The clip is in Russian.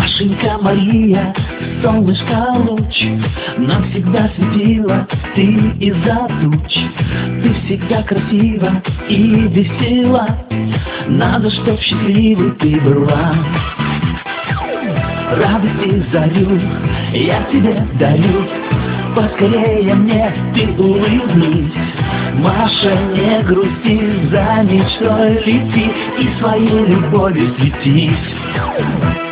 Машенька Мария, солнышко луч, нам всегда светила ты из-за туч. Ты всегда красива и весела, надо, чтоб счастливой ты была. Радость и зарю я тебе дарю, поскорее мне ты улыбнись. Маша, не грусти, за мечтой лети и своей любовью светись.